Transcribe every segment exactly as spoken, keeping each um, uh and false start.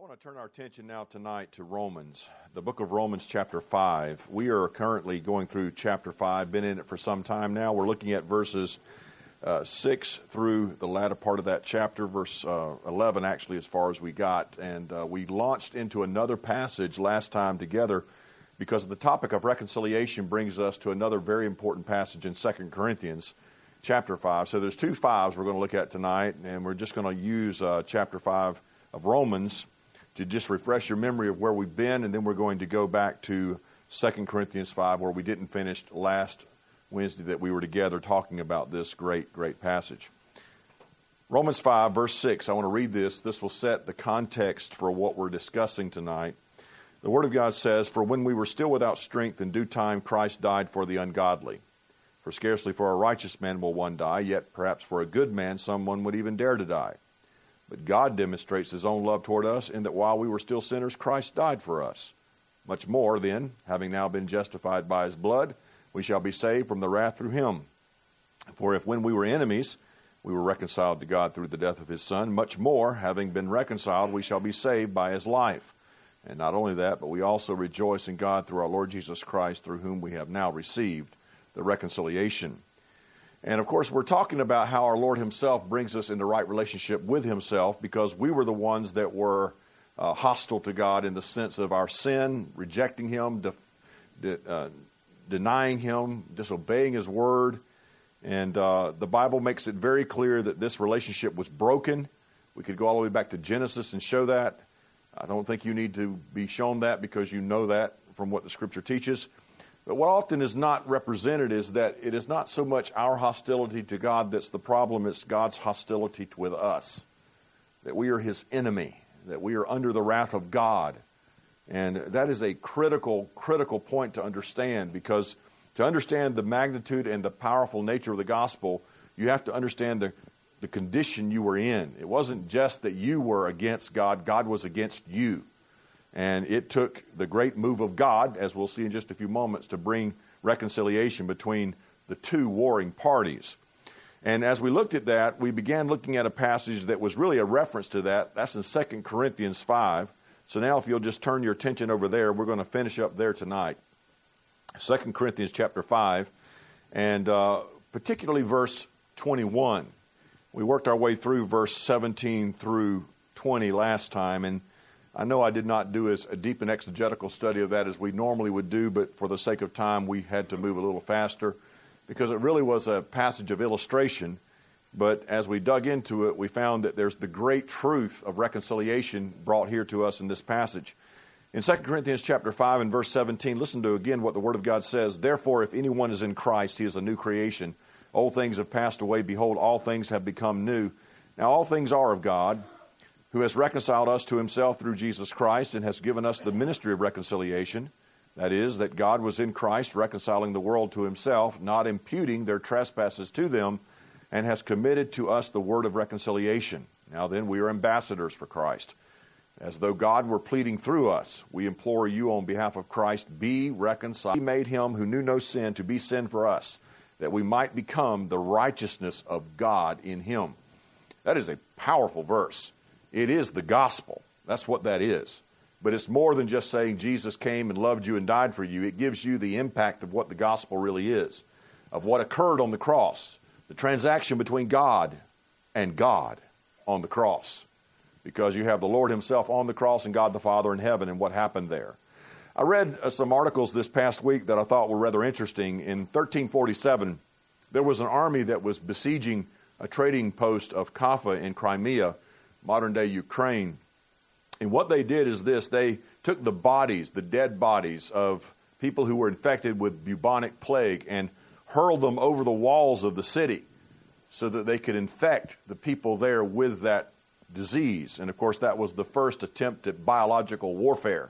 I want to turn our attention now tonight to Romans, the book of Romans chapter five. We are currently going through chapter five, been in it for some time now. We're looking at verses uh, six through the latter part of that chapter, verse uh, eleven actually as far as we got. And uh, we launched into another passage last time together because the topic of reconciliation brings us to another very important passage in Second Corinthians chapter five. So there's two fives we're going to look at tonight, and we're just going to use uh, chapter five of Romans to just refresh your memory of where we've been, and then we're going to go back to Second Corinthians five, where we didn't finish last Wednesday that we were together talking about this great, great passage. Romans five, verse six, I want to read this. This will set the context for what we're discussing tonight. The Word of God says, "For when we were still without strength, in due time Christ died for the ungodly. For scarcely for a righteous man will one die, yet perhaps for a good man someone would even dare to die. But God demonstrates His own love toward us in that while we were still sinners, Christ died for us. Much more, then, having now been justified by His blood, we shall be saved from the wrath through Him. For if when we were enemies, we were reconciled to God through the death of His Son, much more, having been reconciled, we shall be saved by His life. And not only that, but we also rejoice in God through our Lord Jesus Christ, through whom we have now received the reconciliation." And of course, we're talking about how our Lord Himself brings us into right relationship with Himself, because we were the ones that were uh, hostile to God in the sense of our sin, rejecting Him, de- de- uh, denying Him, disobeying His word. And uh, the Bible makes it very clear that this relationship was broken. We could go all the way back to Genesis and show that. I don't think you need to be shown that, because you know that from what the Scripture teaches. But what often is not represented is that it is not so much our hostility to God that's the problem, it's God's hostility with us. That we are His enemy, that we are under the wrath of God. And that is a critical, critical point to understand, because to understand the magnitude and the powerful nature of the gospel, you have to understand the, the condition you were in. It wasn't just that you were against God, God was against you. And it took the great move of God, as we'll see in just a few moments, to bring reconciliation between the two warring parties. And as we looked at that, we began looking at a passage that was really a reference to that. That's in Second Corinthians five. So now if you'll just turn your attention over there, we're going to finish up there tonight. Second Corinthians chapter five, and uh, particularly verse twenty-one. We worked our way through verse seventeen through twenty last time, and I know I did not do as a deep and exegetical study of that as we normally would do, but for the sake of time, we had to move a little faster because it really was a passage of illustration. But as we dug into it, we found that there's the great truth of reconciliation brought here to us in this passage. In Second Corinthians chapter five and verse seventeen, listen to again what the Word of God says. "Therefore, if anyone is in Christ, he is a new creation. Old things have passed away. Behold, all things have become new. Now all things are of God, who has reconciled us to Himself through Jesus Christ and has given us the ministry of reconciliation. That is, that God was in Christ reconciling the world to Himself, not imputing their trespasses to them, and has committed to us the word of reconciliation. Now then, we are ambassadors for Christ. As though God were pleading through us, we implore you on behalf of Christ, be reconciled. He made Him who knew no sin to be sin for us, that we might become the righteousness of God in Him." That is a powerful verse. It is the gospel. That's what that is. But it's more than just saying Jesus came and loved you and died for you. It gives you the impact of what the gospel really is, of what occurred on the cross, the transaction between God and God on the cross, because you have the Lord Himself on the cross and God the Father in heaven and what happened there. I read uh, some articles this past week that I thought were rather interesting. In thirteen forty-seven, there was an army that was besieging a trading post of Kaffa in Crimea, modern-day Ukraine. And what they did is this. They took the bodies, the dead bodies of people who were infected with bubonic plague and hurled them over the walls of the city so that they could infect the people there with that disease. And, of course, that was the first attempt at biological warfare.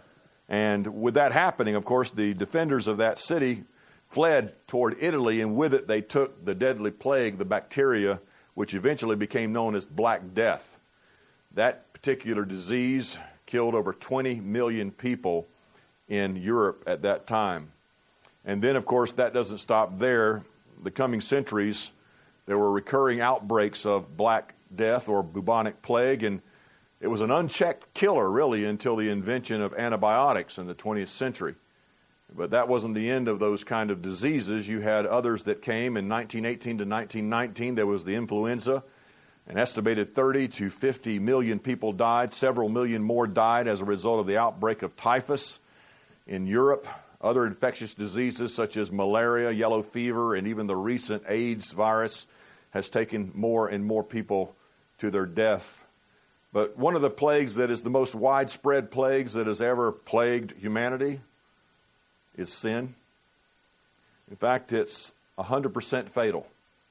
And with that happening, of course, the defenders of that city fled toward Italy, and with it they took the deadly plague, the bacteria, which eventually became known as Black Death. That particular disease killed over twenty million people in Europe at that time. And then, of course, that doesn't stop there. The coming centuries, there were recurring outbreaks of Black Death or bubonic plague, and It was an unchecked killer, really, until the invention of antibiotics in the twentieth century. But that wasn't the end of those kind of diseases. You had others that came in nineteen eighteen to nineteen nineteen. There was the influenza. An estimated thirty to fifty million people died. Several million more died as a result of the outbreak of typhus in Europe. Other infectious diseases such as malaria, yellow fever, and even the recent AIDS virus has taken more and more people to their death. But one of the plagues that is the most widespread plagues that has ever plagued humanity is sin. In fact, it's one hundred percent fatal.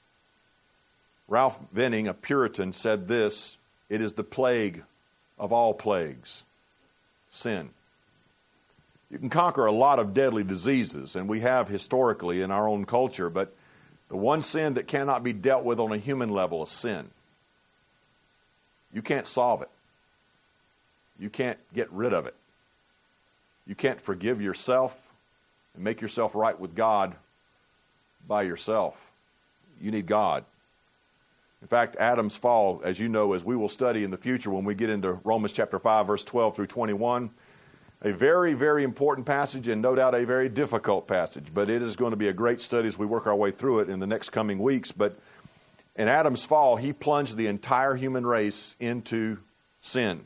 Ralph Venning, a Puritan, said this: "It is the plague of all plagues, sin." You can conquer a lot of deadly diseases, and we have historically in our own culture, but the one sin that cannot be dealt with on a human level is sin. You can't solve it. You can't get rid of it. You can't forgive yourself and make yourself right with God by yourself. You need God. In fact, Adam's fall, as you know, as we will study in the future when we get into Romans chapter five, verse twelve through twenty-one, a very, very important passage and no doubt a very difficult passage. But it is going to be a great study as we work our way through it in the next coming weeks. But in Adam's fall, he plunged the entire human race into sin.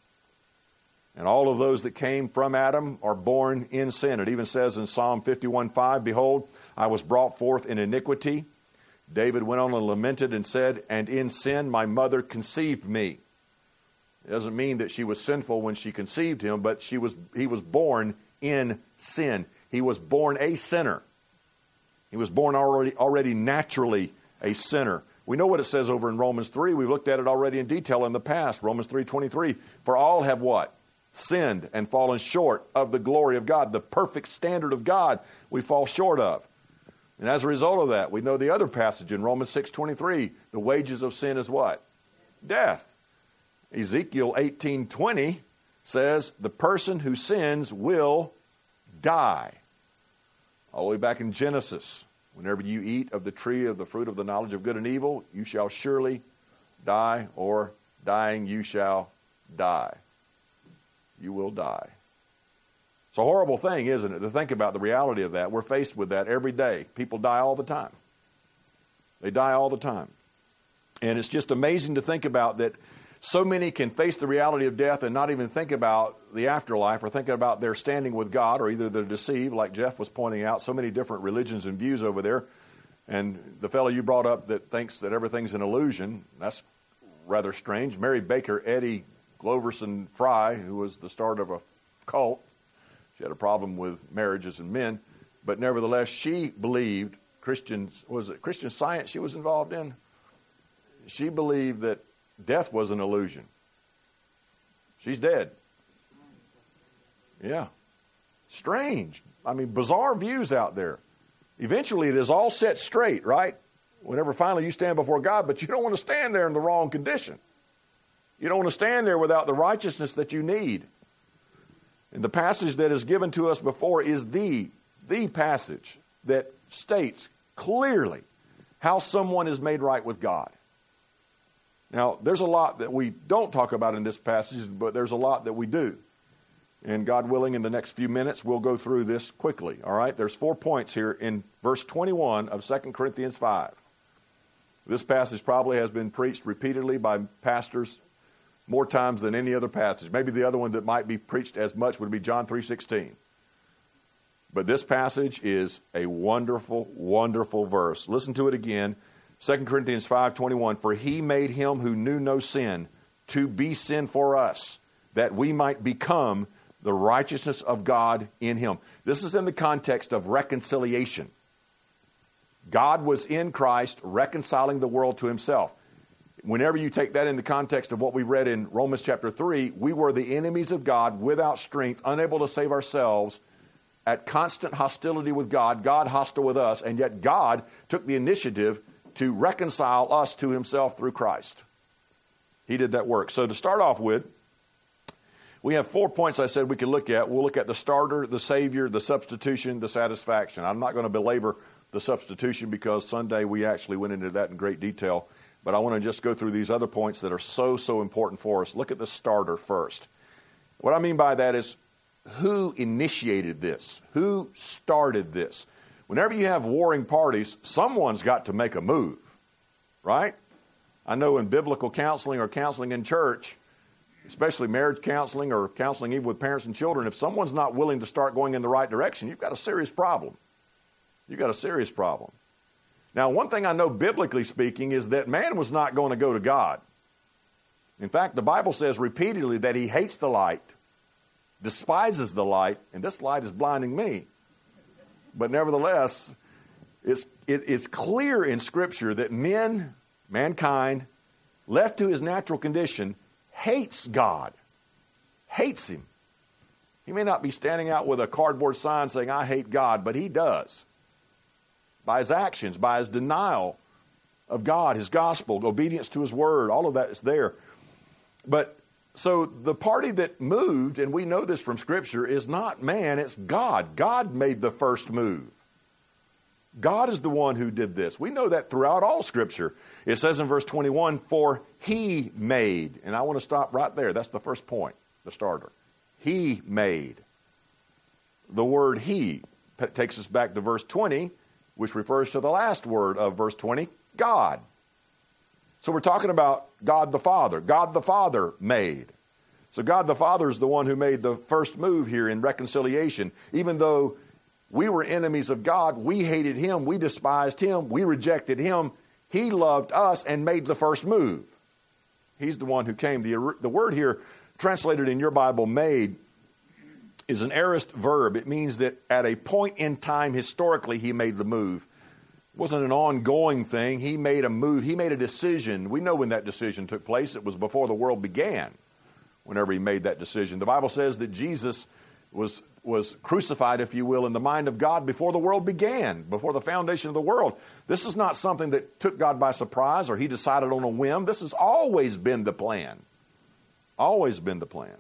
And all of those that came from Adam are born in sin. It even says in Psalm fifty-one five, "Behold, I was brought forth in iniquity." David went on and lamented and said, "And in sin my mother conceived me." It doesn't mean that she was sinful when she conceived him, but she was he was born in sin. He was born a sinner. He was born already already naturally a sinner. We know what it says over in Romans three. We've looked at it already in detail in the past. Romans three twenty-three. For all have what? Sinned and fallen short of the glory of God. The perfect standard of God we fall short of. And as a result of that, we know the other passage in Romans six twenty-three. The wages of sin is what? Death. Ezekiel eighteen twenty says the person who sins will die. All the way back in Genesis. Whenever you eat of the tree of the fruit of the knowledge of good and evil, you shall surely die, or dying you shall die. You will die. It's a horrible thing, isn't it, to think about the reality of that. We're faced with that every day. People die all the time. They die all the time. And it's just amazing to think about that so many can face the reality of death and not even think about the afterlife or thinking about their standing with God, or either they're deceived, like Jeff was pointing out, so many different religions and views over there. And the fellow you brought up that thinks that everything's an illusion, that's rather strange. Mary Baker Eddy Gloverson Fry, who was the start of a cult, she had a problem with marriages and men, but nevertheless she believed Christians, was it Christian Science she was involved in? She believed that death was an illusion. She's dead. Yeah. Strange. I mean, bizarre views out there. Eventually it is all set straight, right? Whenever finally you stand before God, but you don't want to stand there in the wrong condition. You don't want to stand there without the righteousness that you need. And the passage that is given to us before is the, the passage that states clearly how someone is made right with God. Now, there's a lot that we don't talk about in this passage, but there's a lot that we do. And God willing, in the next few minutes, we'll go through this quickly. All right? There's four points here in verse twenty-one of Second Corinthians five. This passage probably has been preached repeatedly by pastors more times than any other passage. Maybe the other one that might be preached as much would be John three sixteen. But this passage is a wonderful, wonderful verse. Listen to it again. Second Corinthians five twenty-one, for he made him who knew no sin to be sin for us, that we might become the righteousness of God in him. This is in the context of reconciliation. God was in Christ reconciling the world to himself. Whenever you take that in the context of what we read in Romans chapter three, we were the enemies of God, without strength, unable to save ourselves, at constant hostility with God, God hostile with us, and yet God took the initiative to reconcile us to himself through Christ. He did that work. So to start off with, we have four points I said we could look at. We'll look at the starter, the Savior, the substitution, the satisfaction. I'm not going to belabor the substitution because Sunday we actually went into that in great detail. But I want to just go through these other points that are so, so important for us. Look at the starter first. What I mean by that is, who initiated this? Who started this? Whenever you have warring parties, someone's got to make a move, right? I know in biblical counseling or counseling in church, especially marriage counseling or counseling even with parents and children, if someone's not willing to start going in the right direction, you've got a serious problem. You've got a serious problem. Now, one thing I know biblically speaking is that man was not going to go to God. In fact, the Bible says repeatedly that he hates the light, despises the light, and this light is blinding me. But nevertheless, it's, it, it's clear in Scripture that men, mankind, left to his natural condition, hates God, hates him. He may not be standing out with a cardboard sign saying, I hate God, but he does. By his actions, by his denial of God, his gospel, obedience to his word, all of that is there. But so the party that moved, and we know this from Scripture, is not man, it's God. God made the first move. God is the one who did this. We know that throughout all Scripture. It says in verse twenty-one, for he made. And I want to stop right there. That's the first point, the starter. He made. The word he takes us back to verse twenty, which refers to the last word of verse twenty, God. So we're talking about God the Father. God the Father made. So God the Father is the one who made the first move here in reconciliation. Even though we were enemies of God, we hated him, we despised him, we rejected him, he loved us and made the first move. He's the one who came. The, the word here, translated in your Bible, made, is an aorist verb. It means that at a point in time, historically, he made the move. It wasn't an ongoing thing. He made a move. He made a decision. We know when that decision took place. It was before the world began, whenever he made that decision. The Bible says that Jesus was, was crucified, if you will, in the mind of God before the world began, before the foundation of the world. This is not something that took God by surprise or he decided on a whim. This has always been the plan. Always been the plan.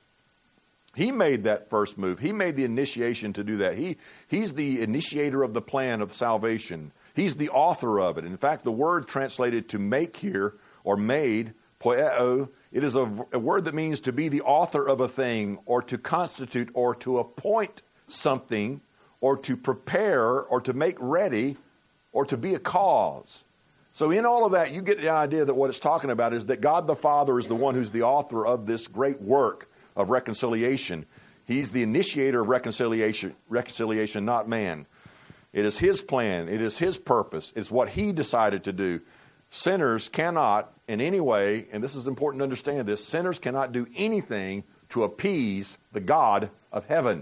He made that first move. He made the initiation to do that. He, he's the initiator of the plan of salvation. He's the author of it. In fact, the word translated to make here, or made, poieo, it is a, a word that means to be the author of a thing, or to constitute, or to appoint something, or to prepare, or to make ready, or to be a cause. So in all of that, you get the idea that what it's talking about is that God the Father is the one who's the author of this great work of reconciliation. He's the initiator of reconciliation, reconciliation, not man. It is his plan. It is his purpose. It's what he decided to do. Sinners cannot in any way, and this is important to understand this, sinners cannot do anything to appease the God of heaven.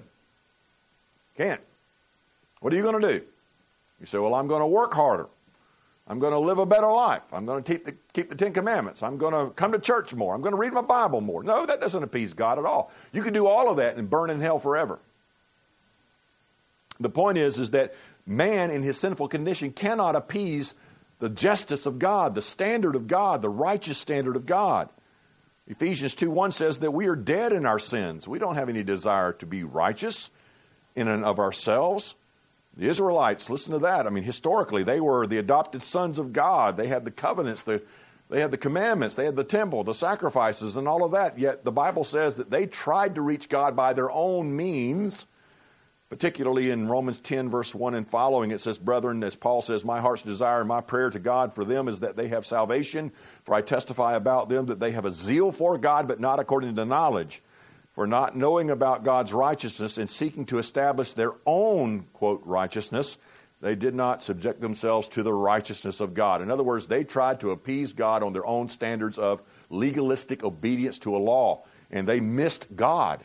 Can't. What are you going to do? You say, well, I'm going to work harder. I'm going to live a better life. I'm going to keep the, keep the Ten Commandments. I'm going to come to church more. I'm going to read my Bible more. No, that doesn't appease God at all. You can do all of that and burn in hell forever. The point is, is that man in his sinful condition cannot appease the justice of God, the standard of God, the righteous standard of God. Ephesians two one says that we are dead in our sins. We don't have any desire to be righteous in and of ourselves. The Israelites, listen to that. I mean, historically, they were the adopted sons of God. They had the covenants, the, they had the commandments, they had the temple, the sacrifices, and all of that. Yet the Bible says that they tried to reach God by their own means. Particularly in Romans ten, verse one and following, it says, brethren, as Paul says, my heart's desire and my prayer to God for them is that they have salvation. For I testify about them that they have a zeal for God, but not according to knowledge. For not knowing about God's righteousness and seeking to establish their own, quote, righteousness, they did not subject themselves to the righteousness of God. In other words, they tried to appease God on their own standards of legalistic obedience to a law, and they missed God.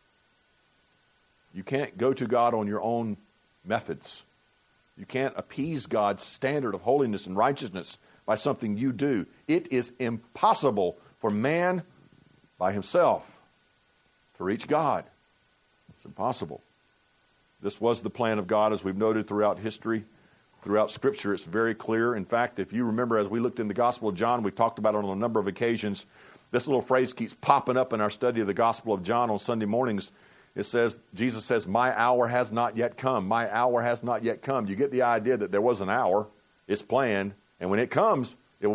You can't go to God on your own methods. You can't appease God's standard of holiness and righteousness by something you do. It is impossible for man by himself to reach God. It's impossible. This was the plan of God, as we've noted throughout history, throughout Scripture. It's very clear. In fact, if you remember, as we looked in the Gospel of John, we talked about it on a number of occasions. This little phrase keeps popping up in our study of the Gospel of John on Sunday mornings. It says, Jesus says, my hour has not yet come. My hour has not yet come. You get the idea that there was an hour. It's planned. And when it comes, it will be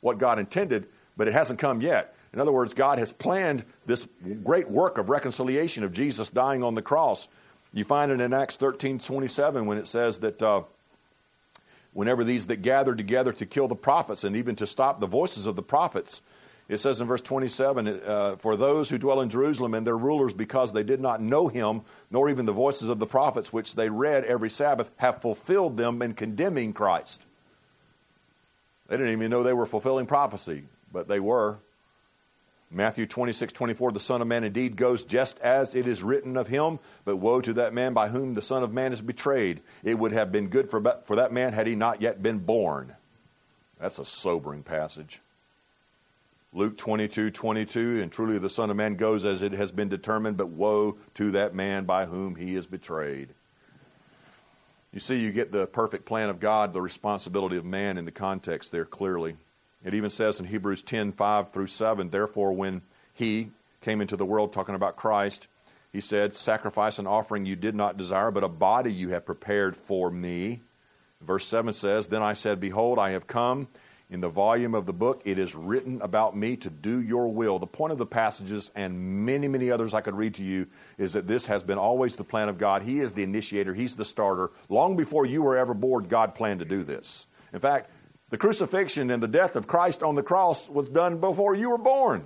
what God intended, but it hasn't come yet. In other words, God has planned this great work of reconciliation of Jesus dying on the cross. You find it in Acts thirteen twenty-seven when it says that uh, whenever these that gathered together to kill the prophets and even to stop the voices of the prophets, it says in verse twenty-seven, uh, for those who dwell in Jerusalem and their rulers, because they did not know him, nor even the voices of the prophets, which they read every Sabbath, have fulfilled them in condemning Christ. They didn't even know they were fulfilling prophecy, but they were. Matthew twenty-six twenty-four, the Son of Man indeed goes just as it is written of him, but woe to that man by whom the Son of Man is betrayed. It would have been good for, for that man had he not yet been born. That's a sobering passage. Luke twenty-two twenty-two, and truly the Son of Man goes as it has been determined, but woe to that man by whom he is betrayed. You see, you get the perfect plan of God, the responsibility of man in the context there clearly. It even says in Hebrews ten five through seven, therefore when he came into the world, talking about Christ, he said, sacrifice and offering you did not desire, but a body you have prepared for me. Verse seven says, then I said, behold, I have come. In the volume of the book, it is written about me to do your will. The point of the passages, and many, many others I could read to you, is that this has been always the plan of God. He is the initiator. He's the starter. Long before you were ever born, God planned to do this. In fact, the crucifixion and the death of Christ on the cross was done before you were born.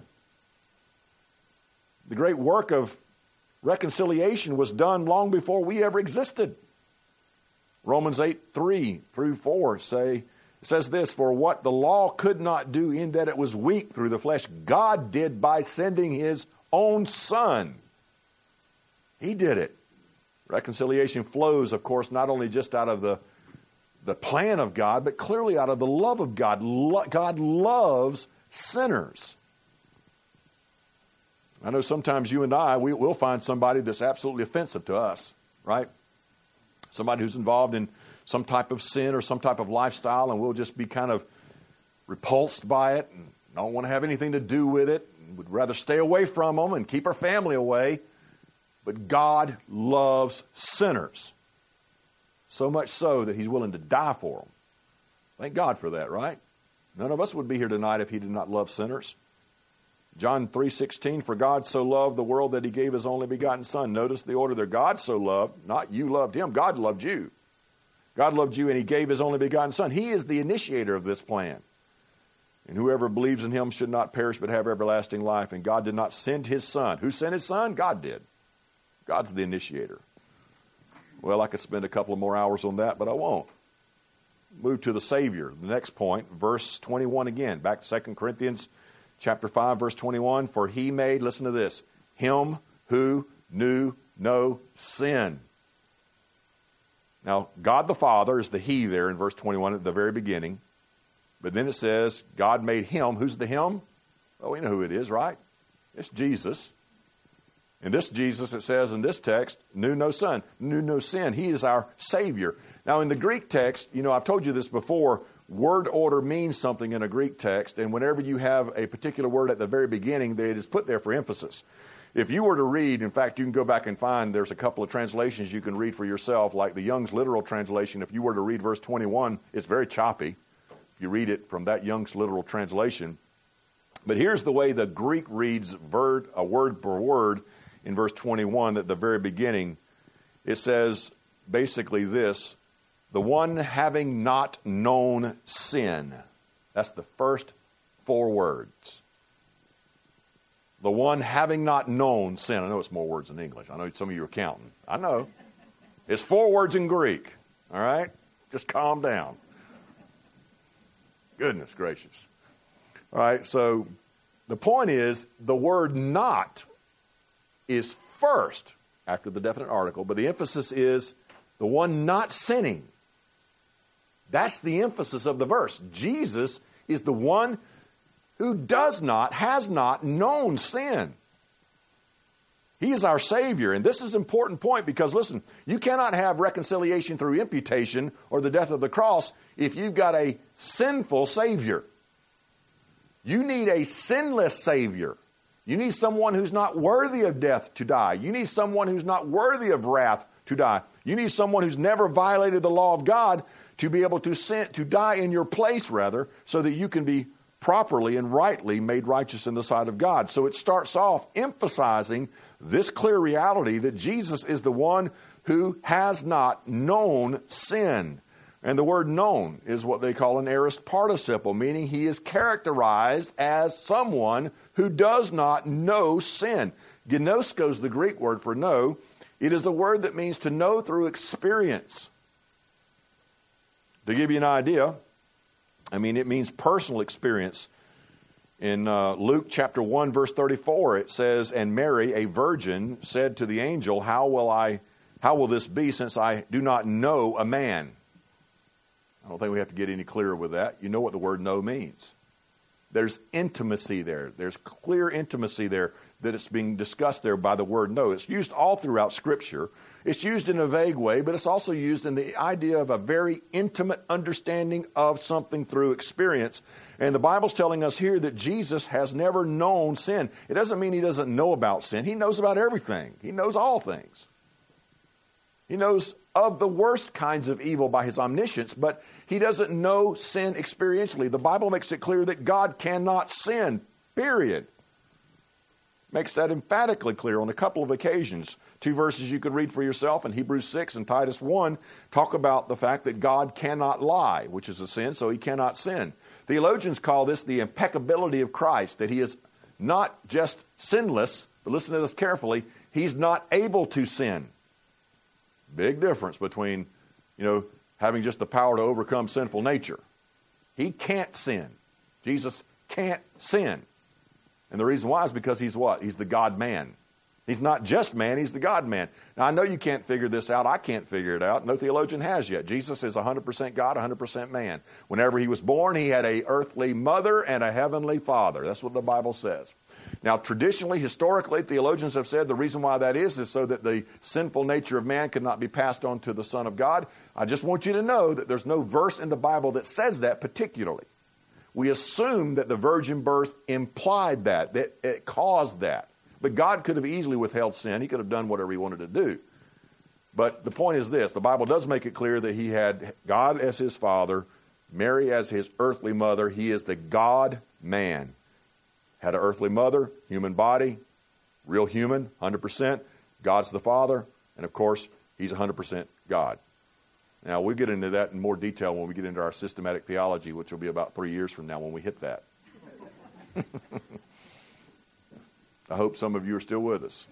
The great work of reconciliation was done long before we ever existed. Romans eight three through four say, it says this, for what the law could not do in that it was weak through the flesh, God did by sending his own Son. He did it. Reconciliation flows, of course, not only just out of the, the plan of God, but clearly out of the love of God. Lo- God loves sinners. I know sometimes you and I, we, we'll find somebody that's absolutely offensive to us, right? Somebody who's involved in some type of sin or some type of lifestyle, and we'll just be kind of repulsed by it and don't want to have anything to do with it. We'd rather stay away from them and keep our family away. But God loves sinners, so much so that he's willing to die for them. Thank God for that, right? None of us would be here tonight if he did not love sinners. John three sixteen, for God so loved the world that he gave his only begotten Son. Notice the order there. God so loved, not you loved him. God loved you. God loved you and he gave his only begotten Son. He is the initiator of this plan. And whoever believes in him should not perish but have everlasting life. And God did not send his Son. Who sent his Son? God did. God's the initiator. Well, I could spend a couple of more hours on that, but I won't. Move to the Savior. The next point, verse twenty-one again. Back to Second Corinthians chapter five, verse twenty-one. For he made, listen to this, him who knew no sin. Now, God the Father is the he there in verse twenty-one at the very beginning. But then it says, God made him. Who's the him? Well, we know who it is, right? It's Jesus. And this Jesus, it says in this text, knew no sin, knew no sin. He is our Savior. Now, in the Greek text, you know, I've told you this before, word order means something in a Greek text. And whenever you have a particular word at the very beginning, it is put there for emphasis. If you were to read, in fact, you can go back and find there's a couple of translations you can read for yourself, like the Young's literal translation. If you were to read verse twenty-one, it's very choppy. If you read it from that Young's literal translation. But here's the way the Greek reads word, a word per word in verse twenty-one at the very beginning. It says basically this, the one having not known sin. That's the first four words. The one having not known sin. I know it's more words in English. I know some of you are counting. I know. It's four words in Greek. All right? Just calm down. Goodness gracious. All right, so the point is the word not is first after the definite article, but the emphasis is the one not sinning. That's the emphasis of the verse. Jesus is the one who does not, has not known sin. He is our Savior. And this is an important point because, listen, you cannot have reconciliation through imputation or the death of the cross if you've got a sinful Savior. You need a sinless Savior. You need someone who's not worthy of death to die. You need someone who's not worthy of wrath to die. You need someone who's never violated the law of God to be able to sin, to die in your place, rather, so that you can be properly and rightly made righteous in the sight of God. So it starts off emphasizing this clear reality that Jesus is the one who has not known sin. And the word known is what they call an aorist participle, meaning he is characterized as someone who does not know sin. Gnosko is the Greek word for know. It is a word that means to know through experience. To give you an idea, I mean, it means personal experience. In uh, Luke chapter one, verse thirty-four, it says, "And Mary, a virgin, said to the angel, How will I, how will this be, since I do not know a man?" I don't think we have to get any clearer with that. You know what the word know means. There's intimacy there. There's clear intimacy there that it's being discussed there by the word know. It's used all throughout Scripture. It's used in a vague way, but it's also used in the idea of a very intimate understanding of something through experience. And the Bible's telling us here that Jesus has never known sin. It doesn't mean he doesn't know about sin. He knows about everything. He knows all things. He knows of the worst kinds of evil by his omniscience, but he doesn't know sin experientially. The Bible makes it clear that God cannot sin, period. Makes that emphatically clear on a couple of occasions. Two verses you could read for yourself in Hebrews six and Titus one talk about the fact that God cannot lie, which is a sin, so he cannot sin. Theologians call this the impeccability of Christ, that he is not just sinless, but listen to this carefully, he's not able to sin. Big difference between, you know, having just the power to overcome sinful nature. He can't sin. Jesus can't sin. And the reason why is because he's what? He's the God-man. He's not just man, he's the God-man. Now, I know you can't figure this out. I can't figure it out. No theologian has yet. Jesus is one hundred percent God, one hundred percent man. Whenever he was born, he had an earthly mother and a heavenly father. That's what the Bible says. Now, traditionally, historically, theologians have said the reason why that is is so that the sinful nature of man could not be passed on to the Son of God. I just want you to know that there's no verse in the Bible that says that particularly. We assume that the virgin birth implied that, that it caused that. But God could have easily withheld sin. He could have done whatever he wanted to do. But the point is this. The Bible does make it clear that he had God as his father, Mary as his earthly mother. He is the God-man. Had an earthly mother, human body, real human, one hundred percent. God's the Father. And, of course, he's one hundred percent God. Now, we'll get into that in more detail when we get into our systematic theology, which will be about three years from now when we hit that. I hope some of you are still with us.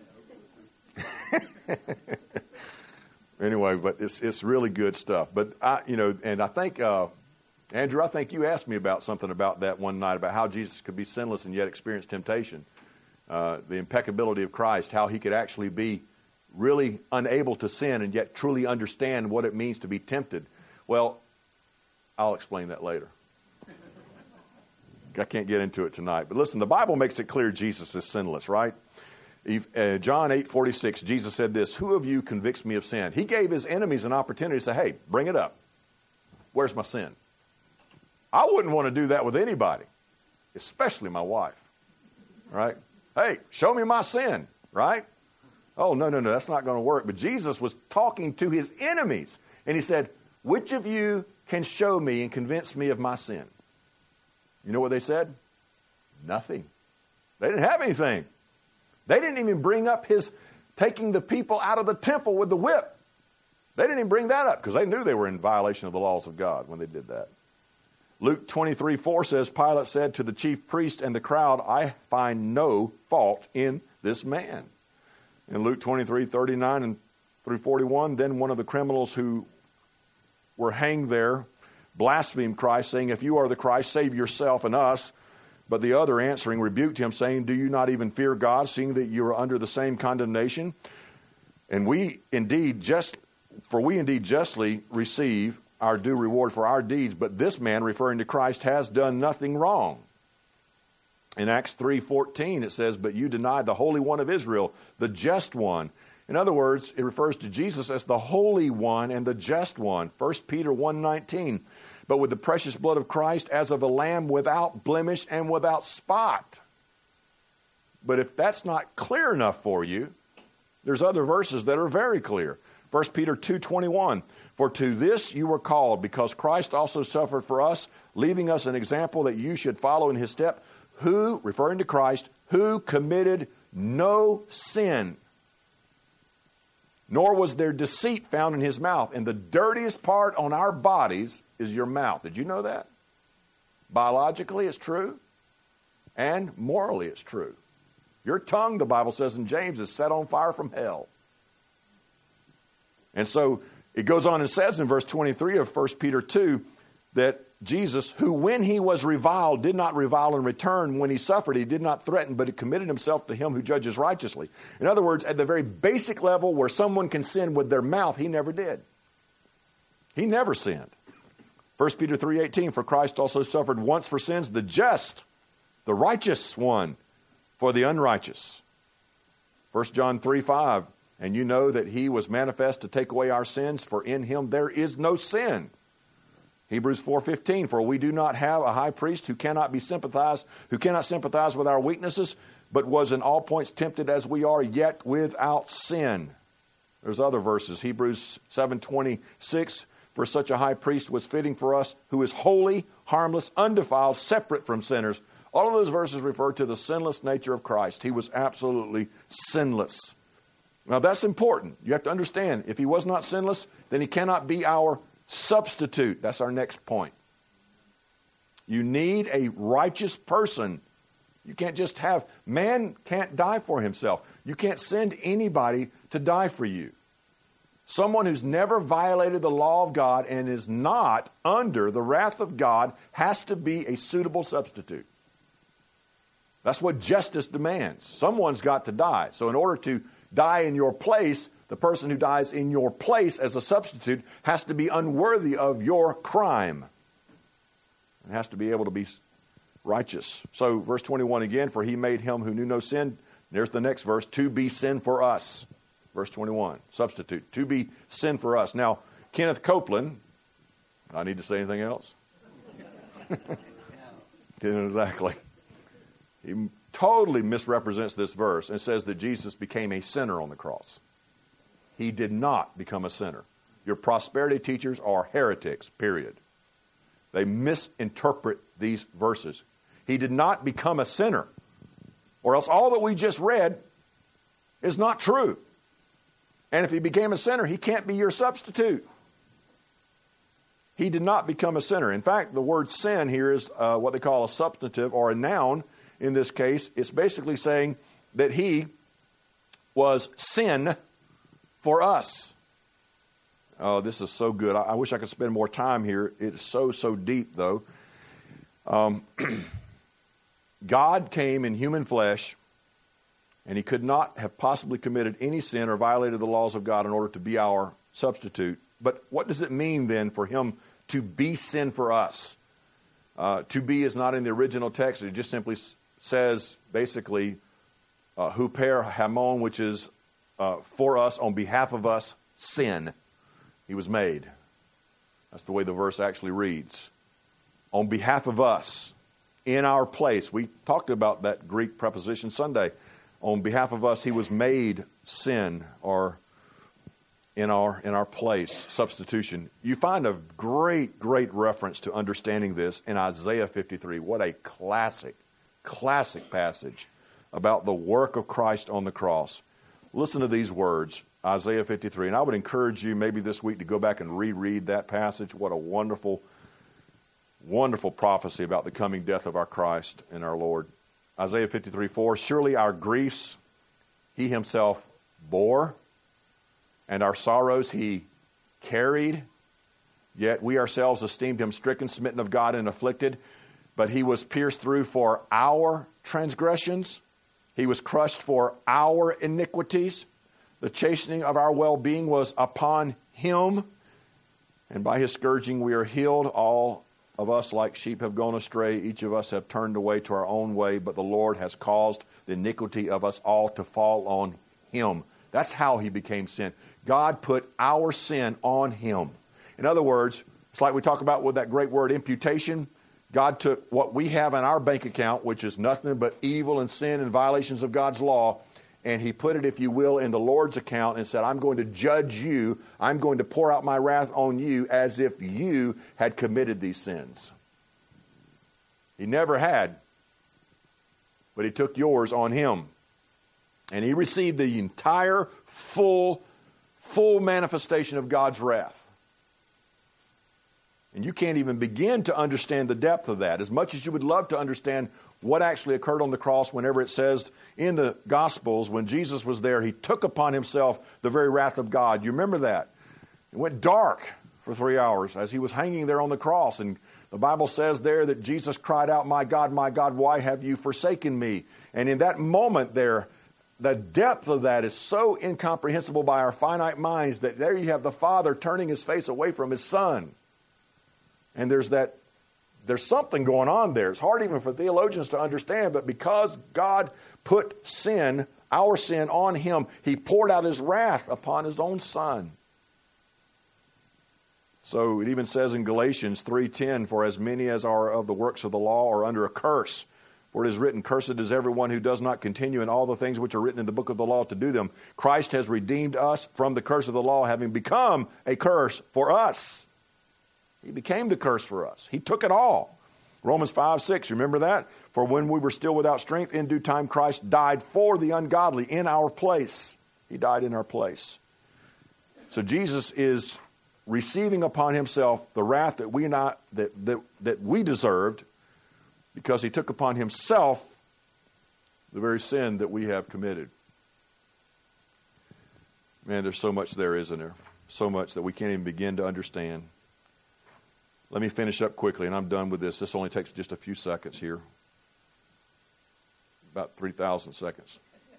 Anyway, but it's it's really good stuff. But, I, you know, and I think, uh, Andrew, I think you asked me about something about that one night, about how Jesus could be sinless and yet experience temptation. Uh, the impeccability of Christ, how he could actually be really unable to sin and yet truly understand what it means to be tempted. Well, I'll explain that later. I can't get into it tonight. But listen, the Bible makes it clear Jesus is sinless, right? Uh, John eight forty-six, Jesus said this, "Who of you convicts me of sin?" He gave his enemies an opportunity to say, "Hey, bring it up. Where's my sin?" I wouldn't want to do that with anybody, especially my wife, right? Hey, show me my sin, right? Oh, no, no, no, that's not going to work. But Jesus was talking to his enemies, and he said, "Which of you can show me and convince me of my sin?" You know what they said? Nothing. They didn't have anything. They didn't even bring up his taking the people out of the temple with the whip. They didn't even bring that up because they knew they were in violation of the laws of God when they did that. Luke twenty-three four says, Pilate said to the chief priest and the crowd, "I find no fault in this man." In Luke twenty-three thirty-nine and through forty-one, then one of the criminals who were hanged there blasphemed Christ, saying, "If you are the Christ, save yourself and us." But the other answering rebuked him, saying, "Do you not even fear God, seeing that you are under the same condemnation? And we indeed just, for we indeed justly receive our due reward for our deeds, but this man," referring to Christ, "has done nothing wrong." In Acts three fourteen, it says, "But you denied the Holy One of Israel, the just one." In other words, it refers to Jesus as the Holy One and the just one. First Peter one nineteen, "But with the precious blood of Christ as of a lamb without blemish and without spot." But if that's not clear enough for you, there's other verses that are very clear. First Peter two twenty-one, for to this you were called, because Christ also suffered for us, leaving us an example that you should follow in his step, who, referring to Christ, who committed no sin, nor was there deceit found in his mouth. And the dirtiest part on our bodies is your mouth. Did you know that? Biologically, it's true. And morally, it's true. Your tongue, the Bible says in James, is set on fire from hell. And so it goes on and says in verse twenty-three of First Peter two that Jesus, who when he was reviled, did not revile in return. When he suffered, he did not threaten, but he committed himself to him who judges righteously. In other words, at the very basic level where someone can sin with their mouth, he never did. He never sinned. First Peter three eighteen, for Christ also suffered once for sins, the just, the righteous one, for the unrighteous. First John three five, and you know that he was manifest to take away our sins, for in him there is no sin. Hebrews four fifteen, for we do not have a high priest who cannot be sympathized, who cannot sympathize with our weaknesses, but was in all points tempted as we are, yet without sin. There's other verses. Hebrews seven twenty-six, for such a high priest was fitting for us, who is holy, harmless, undefiled, separate from sinners. All of those verses refer to the sinless nature of Christ. He was absolutely sinless. Now that's important. You have to understand, if he was not sinless, then he cannot be our substitute. That's our next point. You need a righteous person. You can't just have, man can't die for himself. You can't send anybody to die for you. Someone who's never violated the law of God and is not under the wrath of God has to be a suitable substitute. That's what justice demands. Someone's got to die. So in order to die in your place, the person who dies in your place as a substitute has to be unworthy of your crime. It has to be able to be righteous. So verse twenty-one again, for he made him who knew no sin. There's the next verse, to be sin for us. Verse twenty-one, substitute, to be sin for us. Now, Kenneth Copeland, I need to say anything else? Exactly. He totally misrepresents this verse and says that Jesus became a sinner on the cross. He did not become a sinner. Your prosperity teachers are heretics, period. They misinterpret these verses. He did not become a sinner, or else all that we just read is not true. And if he became a sinner, he can't be your substitute. He did not become a sinner. In fact, the word sin here is uh, what they call a substantive or a noun. In this case, it's basically saying that he was sin for us. Oh, this is so good. I, I wish I could spend more time here. It's so, so deep, though. Um, God came in human flesh, and he could not have possibly committed any sin or violated the laws of God in order to be our substitute. But what does it mean then for him to be sin for us? Uh, to be is not in the original text. It just simply says, basically, uh, huper hamon, which is uh, for us, on behalf of us, sin. He was made. That's the way the verse actually reads. On behalf of us, in our place. We talked about that Greek preposition Sunday. On behalf of us, he was made sin, or in our in our place, substitution. You find a great, great reference to understanding this in Isaiah fifty-three. What a classic, classic passage about the work of Christ on the cross. Listen to these words, Isaiah fifty-three. And I would encourage you maybe this week to go back and reread that passage. What a wonderful, wonderful prophecy about the coming death of our Christ and our Lord. Isaiah fifty-three four, surely our griefs he himself bore, and our sorrows he carried. Yet we ourselves esteemed him stricken, smitten of God, and afflicted. But he was pierced through for our transgressions. He was crushed for our iniquities. The chastening of our well-being was upon him. And by his scourging we are healed. All of us like sheep have gone astray. Each of us have turned away to our own way. But the Lord has caused the iniquity of us all to fall on him. That's how he became sin. God put our sin on him. In other words, it's like we talk about with that great word imputation. God took what we have in our bank account, which is nothing but evil and sin and violations of God's law, and he put it, if you will, in the Lord's account and said, I'm going to judge you. I'm going to pour out my wrath on you as if you had committed these sins. He never had, but he took yours on him. And he received the entire full, full manifestation of God's wrath. And you can't even begin to understand the depth of that. As much as you would love to understand what actually occurred on the cross, whenever it says in the Gospels, when Jesus was there, he took upon himself the very wrath of God. You remember that? It went dark for three hours as he was hanging there on the cross. And the Bible says there that Jesus cried out, my God, my God, why have you forsaken me? And in that moment there, the depth of that is so incomprehensible by our finite minds that there you have the Father turning his face away from his Son. And there's that, there's something going on there. It's hard even for theologians to understand, but because God put sin, our sin, on him, he poured out his wrath upon his own Son. So it even says in Galatians three ten, for as many as are of the works of the law are under a curse. For it is written, cursed is everyone who does not continue in all the things which are written in the book of the law to do them. Christ has redeemed us from the curse of the law, having become a curse for us. He became the curse for us. He took it all. Romans five six, remember that? For when we were still without strength, in due time Christ died for the ungodly in our place. He died in our place. So Jesus is receiving upon himself the wrath that we not that that, that we deserved, because he took upon himself the very sin that we have committed. Man, there's so much there, isn't there? So much that we can't even begin to understand. Let me finish up quickly, and I'm done with this. This only takes just a few seconds here. About three thousand seconds.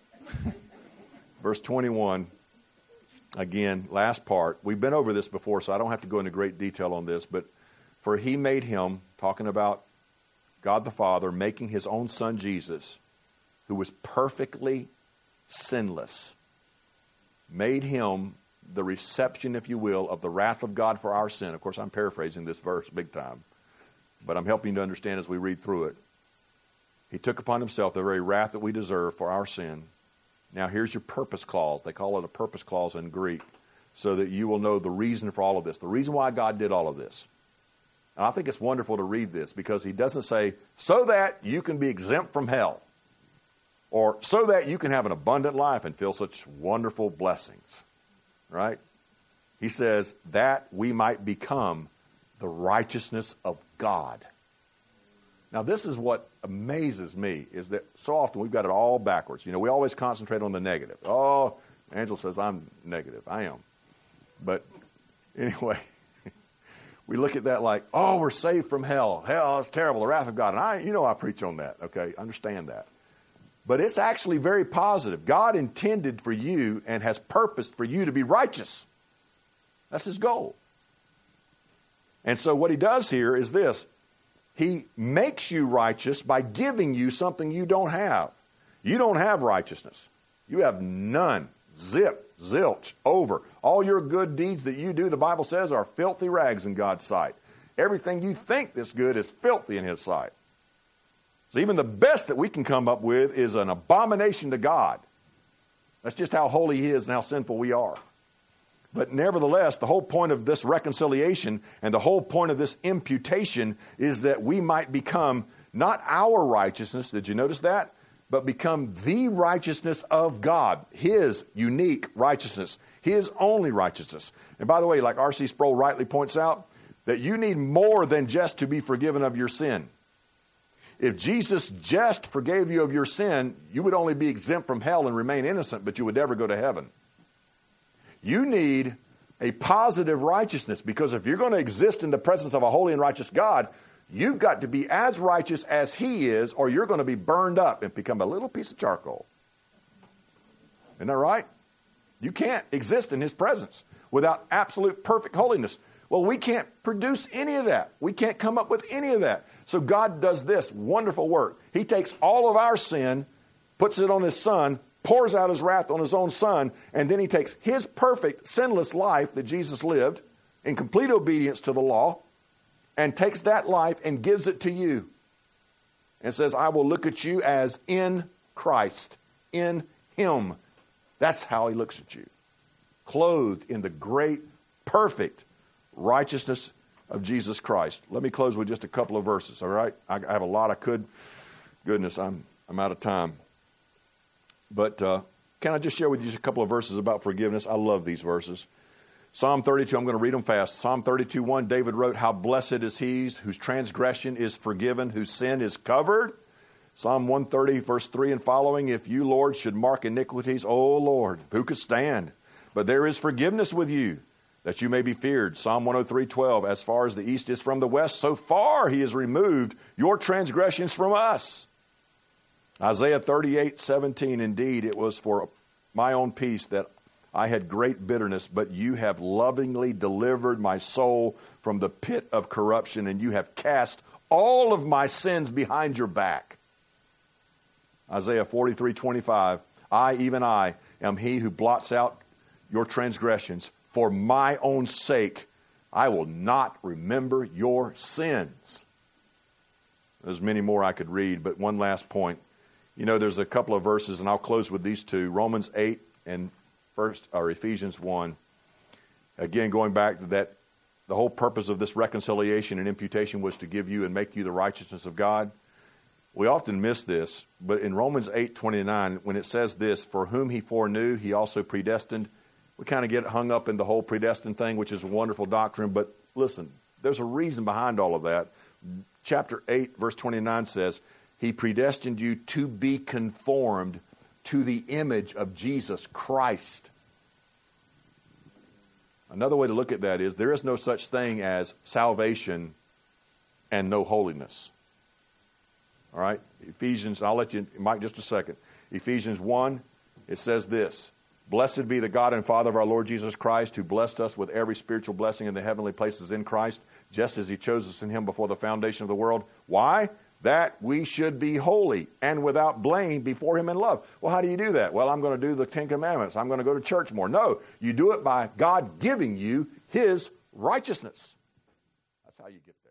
Verse twenty-one, again, last part. We've been over this before, so I don't have to go into great detail on this. But for he made him, talking about God the Father, making his own Son Jesus, who was perfectly sinless, made him the reception, if you will, of the wrath of God for our sin. Of course, I'm paraphrasing this verse big time, but I'm helping you to understand as we read through it. He took upon himself the very wrath that we deserve for our sin. Now here's your purpose clause. They call it a purpose clause in Greek, so that you will know the reason for all of this, the reason why God did all of this. And I think it's wonderful to read this, because he doesn't say, so that you can be exempt from hell, or so that you can have an abundant life and feel such wonderful blessings. Right? He says that we might become the righteousness of God. Now, this is what amazes me, is that so often we've got it all backwards. You know, we always concentrate on the negative. Oh, Angela says I'm negative. I am. But anyway, we look at that like, oh, we're saved from hell. Hell is terrible, the wrath of God. And I, you know, I preach on that. Okay, understand that. But it's actually very positive. God intended for you and has purposed for you to be righteous. That's his goal. And so what he does here is this. He makes you righteous by giving you something you don't have. You don't have righteousness. You have none. Zip, zilch, over. All your good deeds that you do, the Bible says, are filthy rags in God's sight. Everything you think that's good is filthy in his sight. So even the best that we can come up with is an abomination to God. That's just how holy he is and how sinful we are. But nevertheless, the whole point of this reconciliation and the whole point of this imputation is that we might become not our righteousness, did you notice that? But become the righteousness of God, his unique righteousness, his only righteousness. And by the way, like R C Sproul rightly points out, that you need more than just to be forgiven of your sin. If Jesus just forgave you of your sin, you would only be exempt from hell and remain innocent, but you would never go to heaven. You need a positive righteousness, because if you're going to exist in the presence of a holy and righteous God, you've got to be as righteous as he is, or you're going to be burned up and become a little piece of charcoal. Isn't that right? You can't exist in his presence without absolute perfect holiness. Well, we can't produce any of that. We can't come up with any of that. So God does this wonderful work. He takes all of our sin, puts it on his Son, pours out his wrath on his own Son, and then he takes his perfect, sinless life that Jesus lived in complete obedience to the law, and takes that life and gives it to you. And says, I will look at you as in Christ, in him. That's how he looks at you. Clothed in the great, perfect righteousness of Jesus Christ. Let me close with just a couple of verses, all right? I have a lot I could. Goodness, I'm I'm out of time. But uh, can I just share with you just a couple of verses about forgiveness? I love these verses. Psalm thirty-two, I'm going to read them fast. Psalm thirty-two, one, David wrote, how blessed is he whose transgression is forgiven, whose sin is covered. Psalm one thirty, verse three and following, if you, Lord, should mark iniquities, O Lord, who could stand? But there is forgiveness with you, that you may be feared. Psalm one oh three, twelve, as far as the east is from the west, so far he has removed your transgressions from us. Isaiah thirty-eight, seventeen, indeed, it was for my own peace that I had great bitterness, but you have lovingly delivered my soul from the pit of corruption, and you have cast all of my sins behind your back. Isaiah forty-three, twenty-five, I, even I, am he who blots out your transgressions. For my own sake, I will not remember your sins. There's many more I could read, but one last point. You know, there's a couple of verses, and I'll close with these two. Romans eight and first, or Ephesians one. Again, going back to that, the whole purpose of this reconciliation and imputation was to give you and make you the righteousness of God. We often miss this, but in Romans eight twenty-nine, when it says this, for whom he foreknew, he also predestined, we kind of get hung up in the whole predestined thing, which is a wonderful doctrine, but listen, there's a reason behind all of that. Chapter eight, verse twenty-nine says, he predestined you to be conformed to the image of Jesus Christ. Another way to look at that is there is no such thing as salvation and no holiness. All right? Ephesians, I'll let you, Mike, just a second. Ephesians one, it says this, blessed be the God and Father of our Lord Jesus Christ, who blessed us with every spiritual blessing in the heavenly places in Christ, just as he chose us in him before the foundation of the world. Why? That we should be holy and without blame before him in love. Well, how do you do that? Well, I'm going to do the Ten Commandments. I'm going to go to church more. No, you do it by God giving you his righteousness. That's how you get there.